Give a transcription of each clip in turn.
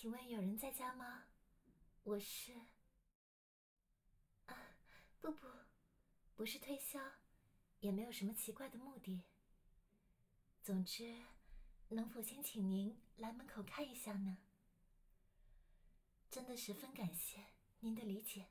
请问有人在家吗？我是……啊，不，不是推销，也没有什么奇怪的目的。总之，能否先请您来门口看一下呢？真的十分感谢您的理解。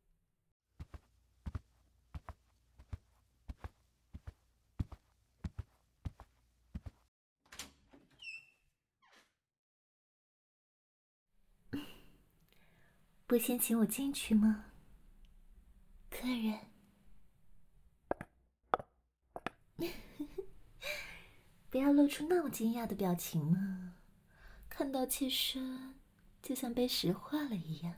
不先请我进去吗？客人。不要露出那么惊讶的表情嘛，看到妾身就像被石化了一样。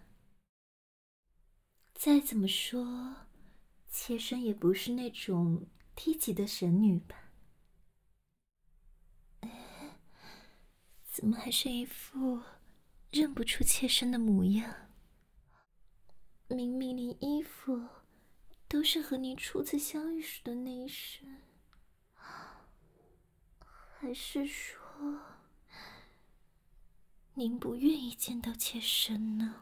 再怎么说，妾身也不是那种低级的神女吧？怎么还是一副认不出妾身的模样？明明连衣服都是和你初次相遇时的那一身，还是说您不愿意见到妾身呢？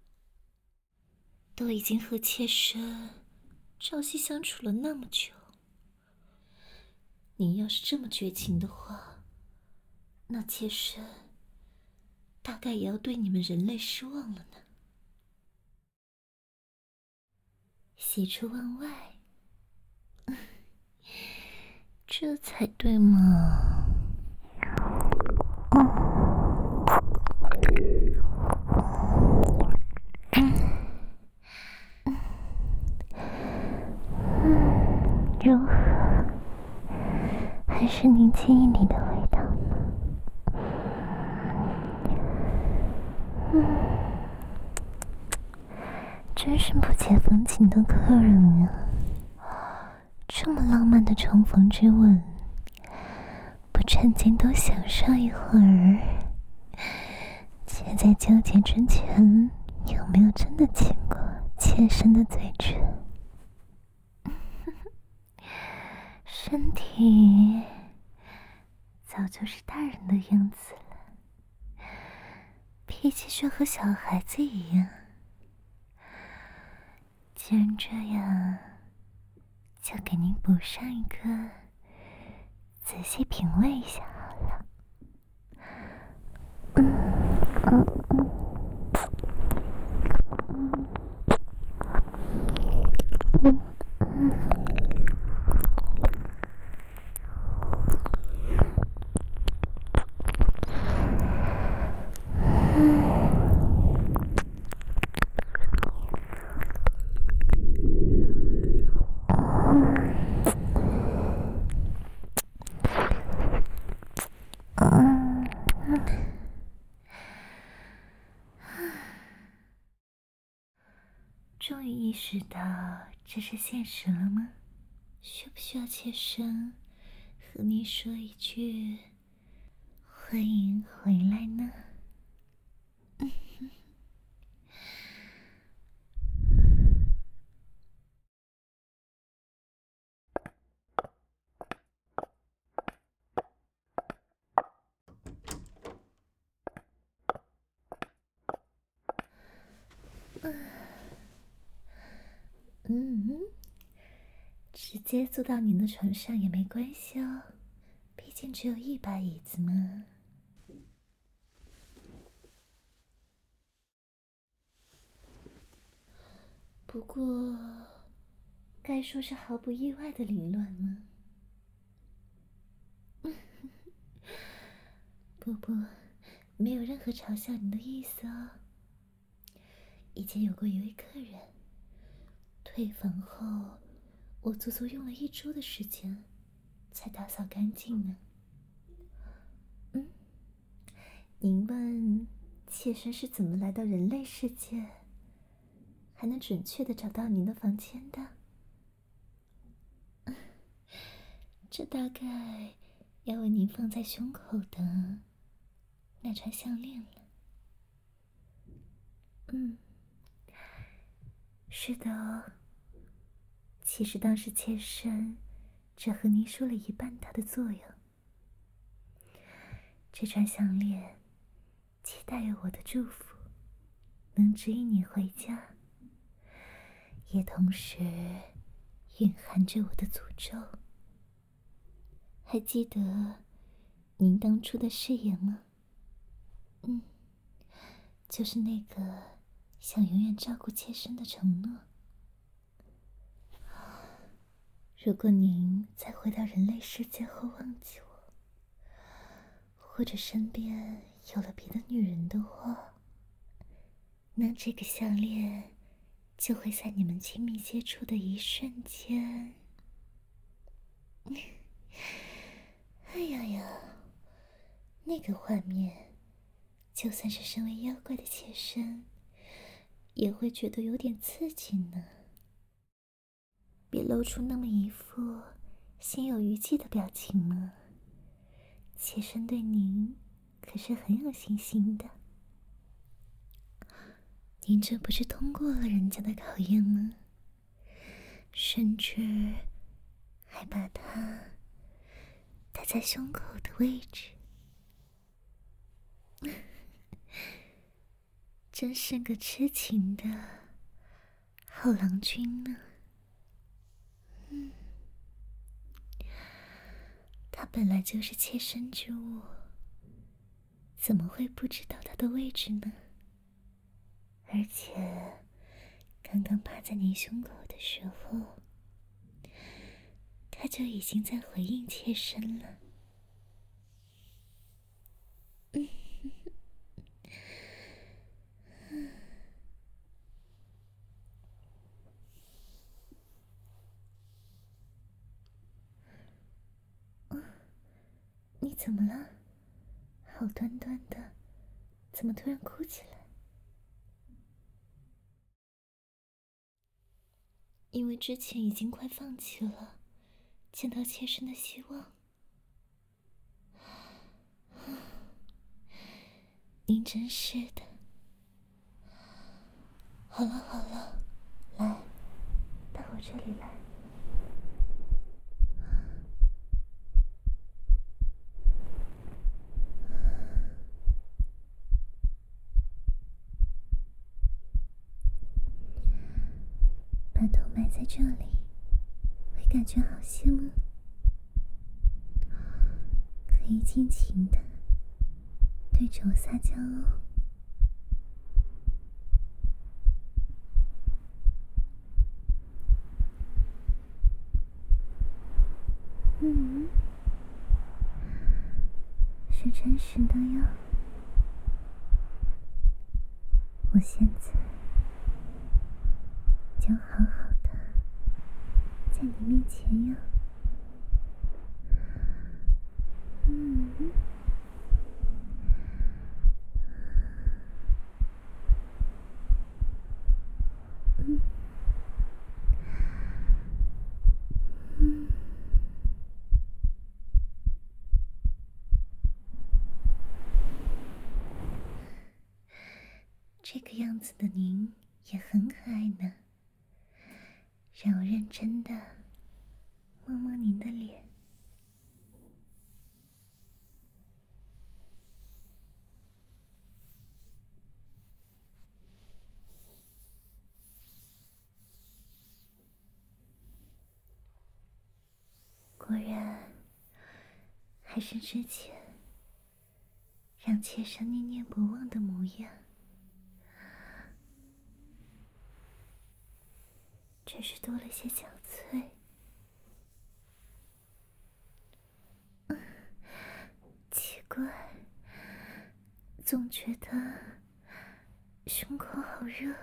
都已经和妾身朝夕相处了那么久，您要是这么绝情的话，那妾身大概也要对你们人类失望了呢。喜出望外，这才对嘛。如何？还是您记忆里的味道吗？真是不解风情的客人呀！这么浪漫的重逢之吻，不趁机多享受一会儿，且在纠结之前，有没有真的亲过妾身的嘴唇？身体早就是大人的样子了，脾气却和小孩子一样。既然这样，就给您补上一个，仔细品味一下好了。终于意识到这是现实了吗？需不需要妾身和你说一句欢迎回来呢？直接坐到您的床上也没关系哦，毕竟只有一把椅子嘛。不过，该说是毫不意外的凌乱吗？不，没有任何嘲笑您的意思哦。以前有过一位客人，退房后，我足足用了1周的时间才打扫干净呢。您问妾身是怎么来到人类世界，还能准确地找到您的房间的？这大概要为您放在胸口的那串项链了。是的哦。其实当时妾身只和您说了一半它的作用。这串项链期待有我的祝福能指引你回家，也同时蕴含着我的诅咒。还记得您当初的誓言吗？就是那个想永远照顾妾身的承诺。如果您在回到人类世界后忘记我，或者身边有了别的女人的话，那这个项链就会在你们亲密接触的一瞬间……哎呀呀，那个画面，就算是身为妖怪的妾身，也会觉得有点刺激呢。别露出那么一副心有余悸的表情嘛，妾身对您可是很有信心的。您这不是通过了人家的考验吗？甚至还把它戴在胸口的位置，真是个痴情的好郎君呢。他本来就是妾身之物，怎么会不知道他的位置呢？而且刚刚趴在您胸口的时候，他就已经在回应妾身了。你怎么了？好端端的，怎么突然哭起来？因为之前已经快放弃了见到妾身的希望。您真是的。好了好了，来，到我这里来。把头埋在这里，会感觉好些吗？可以尽情的对着我撒娇哦。是真实的哟。我现在就好好的在你面前哟。这个样子的您也很可爱呢，让我认真的摸摸您的脸。果然还是之前让妾身念念不忘的模样，只是多了些憔悴。奇怪，总觉得胸口好热。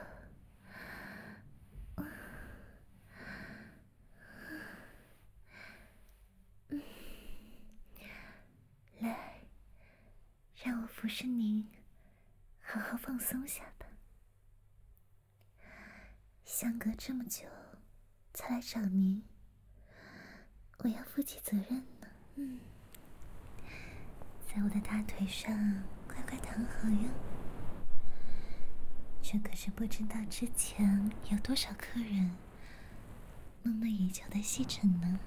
来，让我服侍您，好好放松下吧。相隔这么久才来找您，我要负起责任呢。在我的大腿上快快躺好哟。这可是不知道之前有多少客人梦寐以求的细枕呢。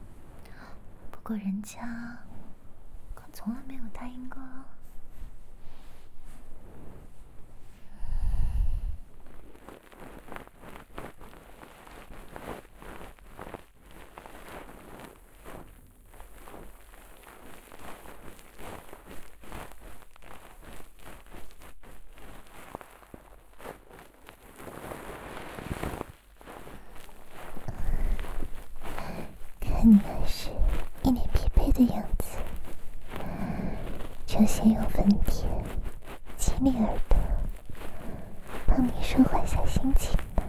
不过人家可从来没有答应过哦。 就先用粉帖亲你耳朵，帮你舒缓下心情的。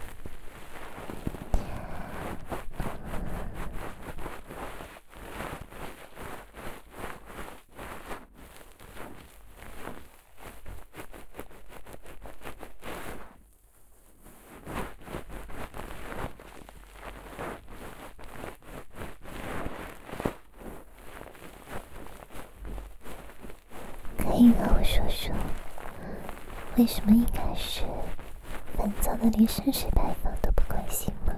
可以和我说说，为什么一开始烦躁的连深水牌坊都不关心吗？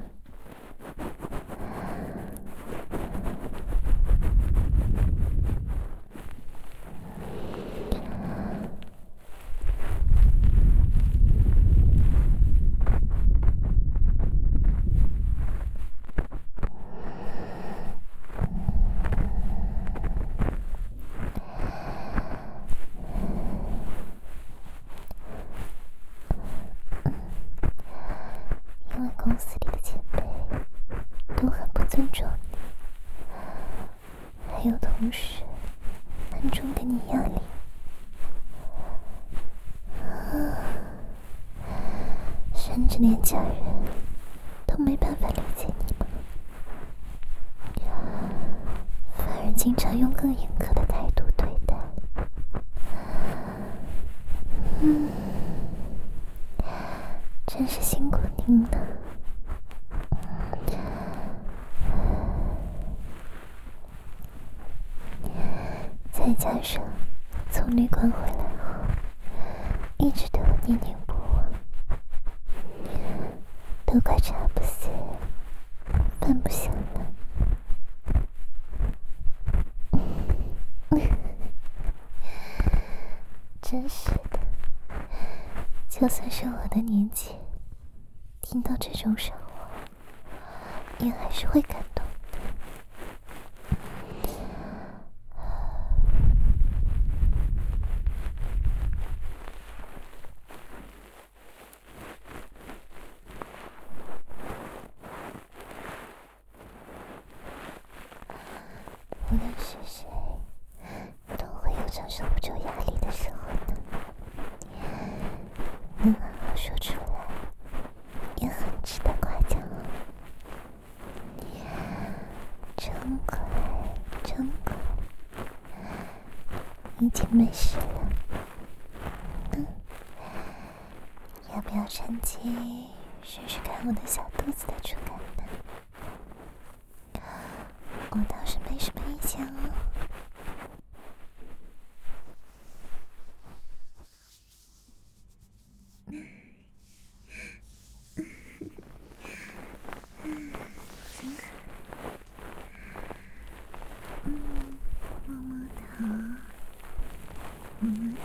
因为公司里的前辈都很不尊重你，还有同事暗中给你压力，甚至连家人都没办法理解你吗？反而经常用更严苛的态度对待。真是辛苦您了。再加上从旅馆回来后，一直对我念念不忘，都快茶不思饭不想了。真是的，就算是我的年纪，听到这种傻话，也还是会感动的。无论是谁，都会有承受不住压力的时候呢。能好好说出来，也很值得夸奖哦。真乖，真乖，已经没事了。要不要趁机试试看我的小肚子的触感呢？我倒是没什么意见哦。摸摸头，摸摸头。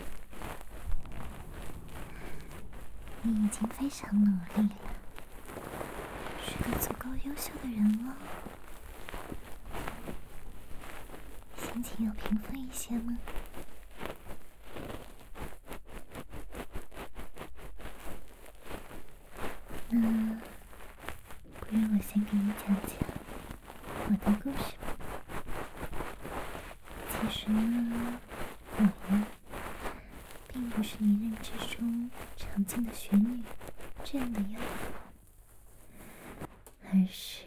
你已经非常努力了，是个足够优秀的人了。心情有平复一些吗？那不如我先给你讲讲我的故事吧。其实呢，我呀，并不是你认知中常见的玄女这样的样子，而是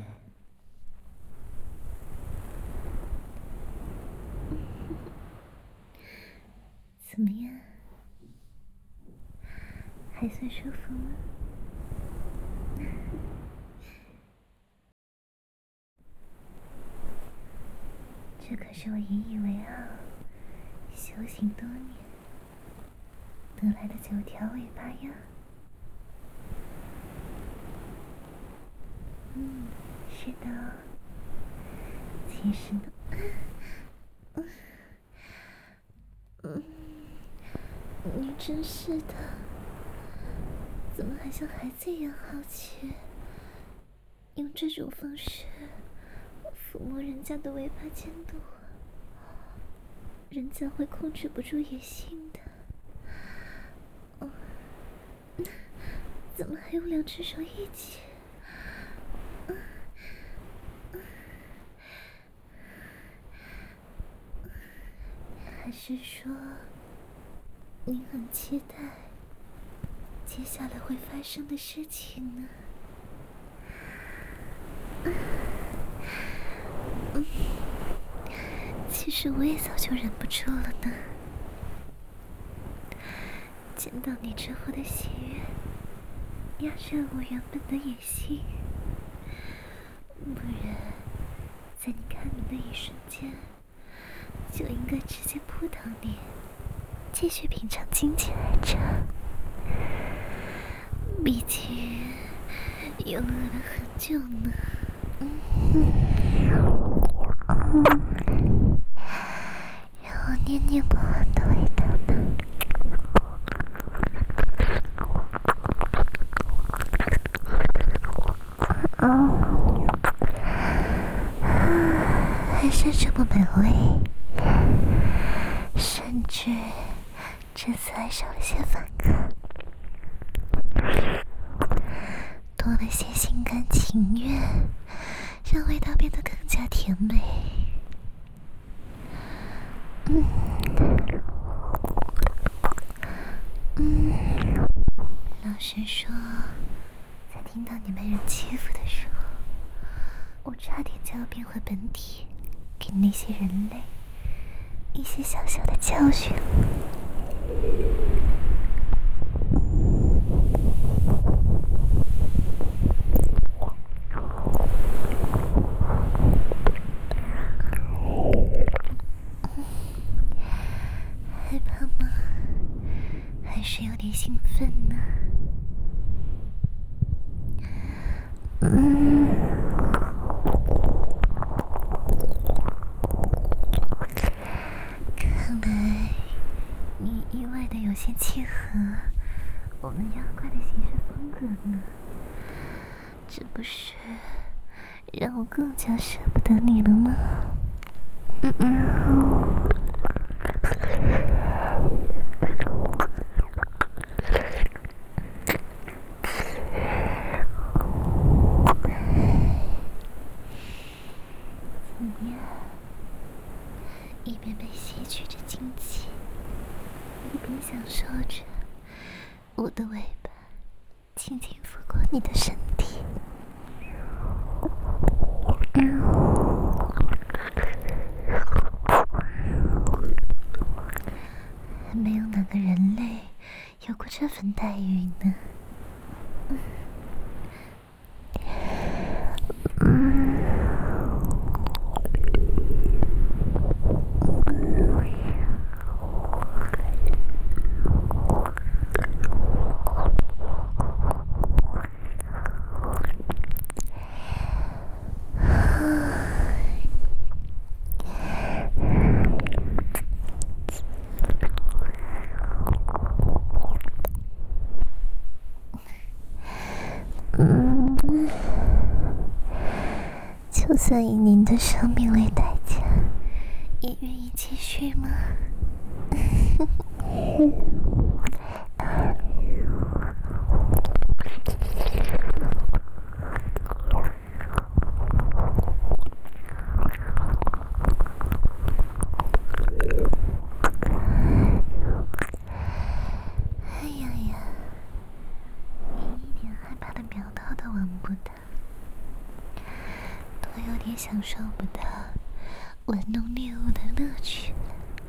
怎么样？还算舒服吗？这可是我引以为傲、修行多年得来的9条尾巴呀！是的。其实呢，你真是的，怎么还像孩子一样好奇，用这种方式抚摸人家的尾巴尖度，人家会控制不住野性的。怎么还用2只手一起？ 还是说您很期待接下来会发生的事情呢？其实我也早就忍不住了呢。见到你之后的喜悦，压制了我原本的野心。不然，在你开门的一瞬间，就应该直接扑倒你，继续品尝金钱奶茶。毕竟又饿了很久呢。让我念念不忘的味道吧。还是这么美味，甚至这次还少了些饭客，多了些心甘情愿，让味道变得更加甜美。老实说，在听到你被人欺负的时候，我差点就要变回本体，给那些人类一些小小的教训。害怕吗？还是有点兴奋呢？看来你意外的有些契合我们妖怪的行事风格呢，这不是让我更加舍不得你了吗？怎么样？一边被吸取着精气，一边享受着我的尾巴轻轻拂过你的身体。没有哪个人类有过这份待遇呢。就算以您的生命为代价，也愿意继续吗？哎呀呀，连一点害怕的苗头都闻不到，都有点享受不到玩弄猎物的乐趣了。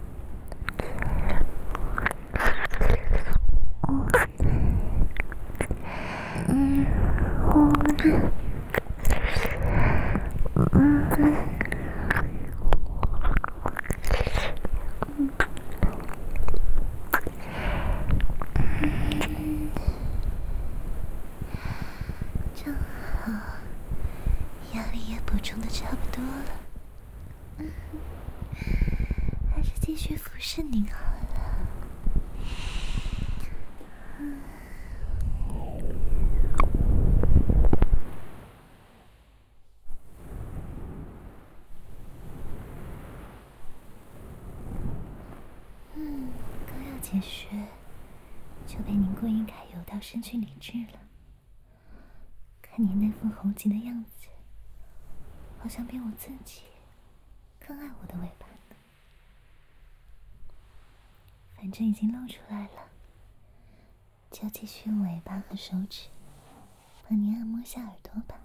正好，压力也补充的差不多了，还是继续服侍您好了。刚要解释，就被您故意揩油到失去理智了。看您那副猴急的样子，好像比我自己更爱我的尾巴呢。 反正已经露出来了，就继续用尾巴和手指帮您按摩下耳朵吧。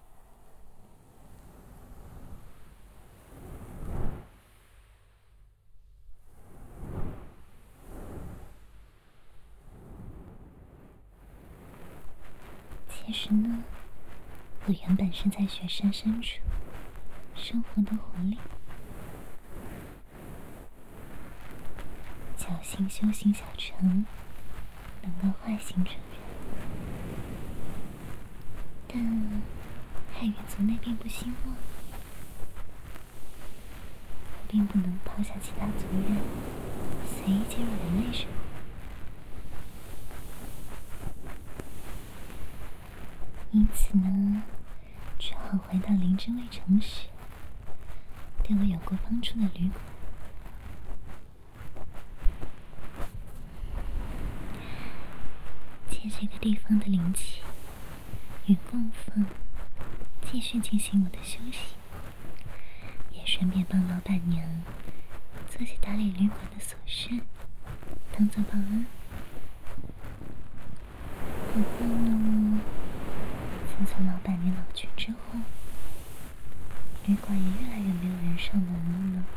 其实呢，我原本是在雪山深处生活的狐狸，侥幸修行小成，能够化形成人。但汉语族那边不希望，我并不能抛下其他族人，随意进入人类生活。因此呢，只好回到林之卫城时对我有过帮助的旅馆。借这个地方的灵气与供奉，继续进行我的修行，也顺便帮老板娘做些打理旅馆的琐事，当做报恩。不过呢，自从老板娘老去之后，旅馆也越来越没有人上门了呢。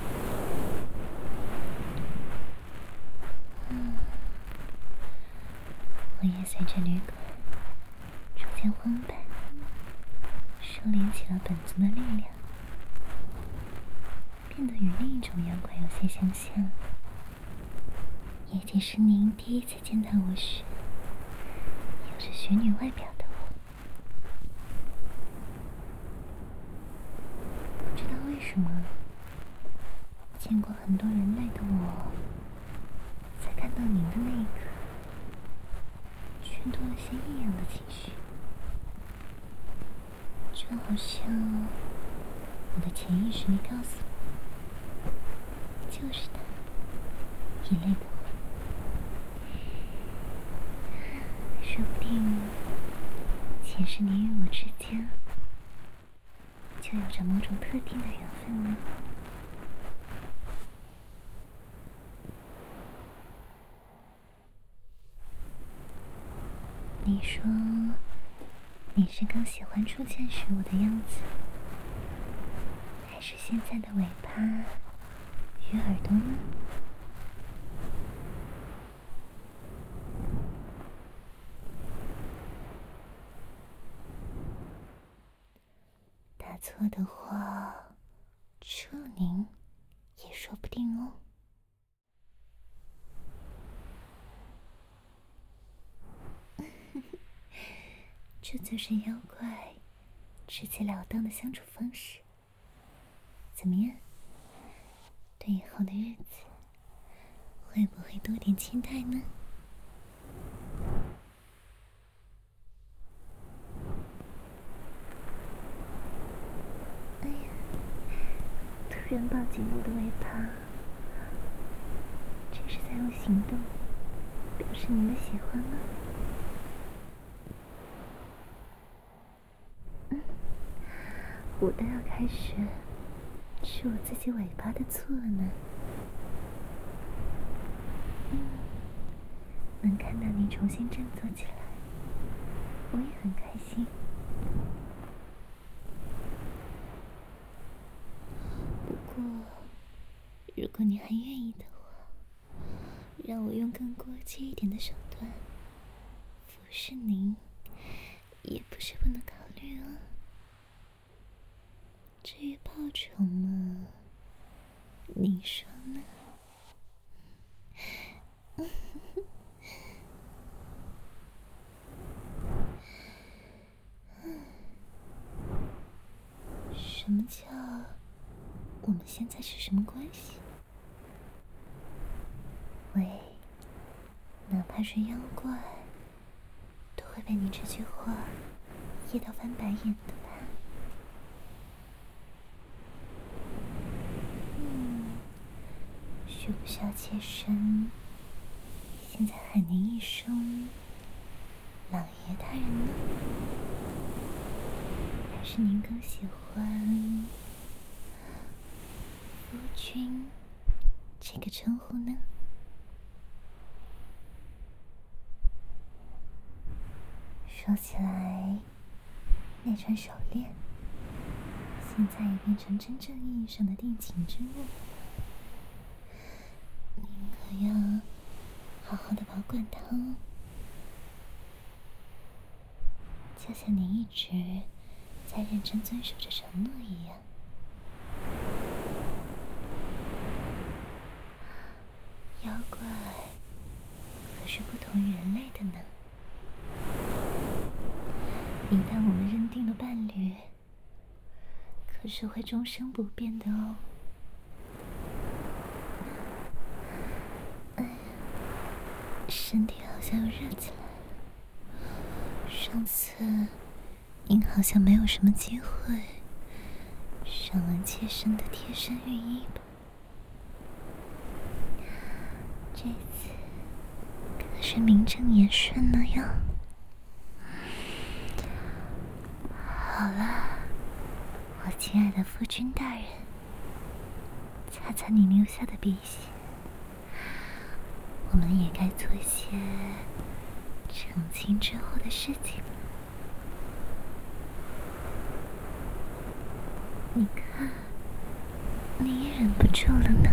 我也随着旅馆逐渐荒败，收敛起了本族的力量，变得与另一种妖怪有些相像。也就是您第一次见到我时，有着雪女外表的我。不知道为什么，见过很多人类的我，在看到您的那一刻，却多了些异样的情绪，就好像我的潜意识里告诉我，就是他，一类的我。说不定前世你与我之间就有着某种特定的缘分呢。你说你是更喜欢初见时我的样子，还是现在的尾巴与耳朵呢？答错的话，处您也说不定哦。这就是妖怪直截了当的相处方式。怎么样？对以后的日子，会不会多点期待呢？哎呀，突然抱紧我的尾巴，这是在用行动表示您的喜欢吗？我都要开始是我自己尾巴的错了呢。能看到你重新振作起来，我也很开心。不过，如果你还愿意的话，让我用更过激一点的手段服侍您，也不是不能考虑啊。至于报酬嘛，你说呢？什么叫我们现在是什么关系？喂，哪怕是妖怪，都会被你这句话噎到翻白眼的吧？许不下妾身，现在喊您一声老爷大人呢？还是您更喜欢夫君这个称呼呢？ 说起来，那串手链现在也变成真正意义上的定情之物，您可要好好的保管它哦，就像您一直在认真遵守着承诺一样。妖怪可是不同于人类的呢。一旦我们认定了伴侣，可是会终生不变的哦。哎呀，身体好像又热起来了。上次您好像没有什么机会上完切身的贴身浴衣吧？这次可是名正言顺了哟。好了，我亲爱的夫君大人，擦擦你流下的鼻血，我们也该做一些成亲之后的事情了。你看，你也忍不住了呢。